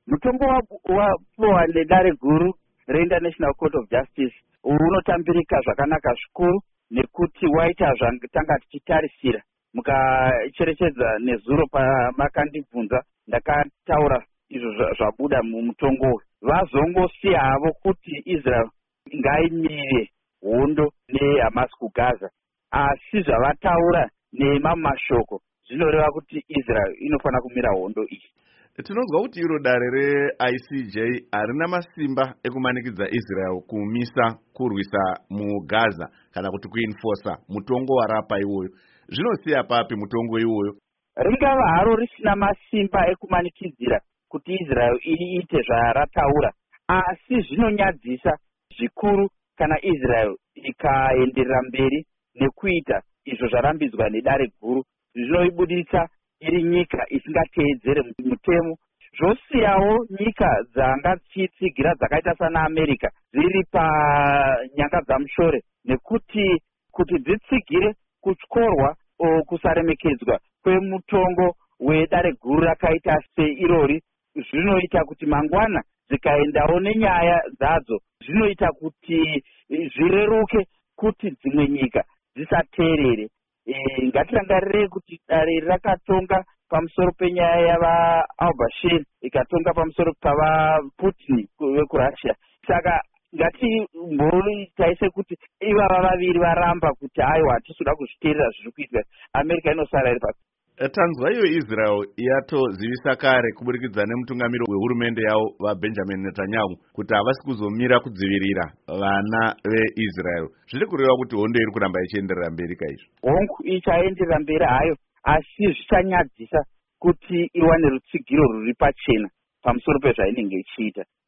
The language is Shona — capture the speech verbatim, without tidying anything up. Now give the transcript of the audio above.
mutongo wapuwa nedare guru reInternational Court of Justice unotambirika zvakanaka zvikuru nekuti waita zvandanga tichitarisira. Mukacherechedza nezuro pamakandibvunza ndakataura izvo zvabuda mumutongo. Vazongosiya havo kuti Israel ngaimire hondo neHamas kuGaza, asi zvavataura nemamashoko zvinoreva kuti Israel inofana kumira hondo iyi. Tinonzwa kuti iro dare reI C J harina masimba ekumanikidza Israel kumisa kurwisa muGaza kana kuti kuinforsa mutongo warapa iwoyo. Zvinosiya papi mutongo iwoyo? Ringava haro risina masimba ekumanikidzira kuti Israel iite zvarataura, asi zvinonyadzisa zvikuru kana Israel ikaenderera mberi nekuita izvo zvarambidzwa nedare guru. Zvinoibudisa iri nyika isingateedzere mutemo, zvosiyawo nyika dzanga dzichitsigira dzakaita sana America dziri panyanga dzamushore, nekuti kuti dzitsigire kutyorwa o kusaremekedzwa kwemutongo wedare guru rakaita seirori zvinoita kuti mangwana dzikaendawo nenyaya dzadzo zvinoita kuti zvireruke kuti dzimwe nyika dzisateerere. E, ngatirangarire kuti dare rakatonga pamusoro penyaya yava Al-Bashir ikatonga pamusoro pava Putin wekurussia. Saka ngatimbotarise kuti ivava vaviri varamba kuti aiwa hatisuda kuzviteerera zviri kuitwa, America inosara iri pasi. Tanzwa iyo Israel yatozivisa kare kuburikidza nemutungamiri wehurumende yavo vaBenjamin Netanyahu kuti havasi kuzomira kudzivirira vana veIsrael. Zviri kureva kuti hondo iri kuramba ichienderera mberi kaizvo? Hongu ichaenderera mberi hayo, asi zvichanyadzisa kuti iwane rutsigiro rwuri pachena pamusoro pezvainenge ichiita.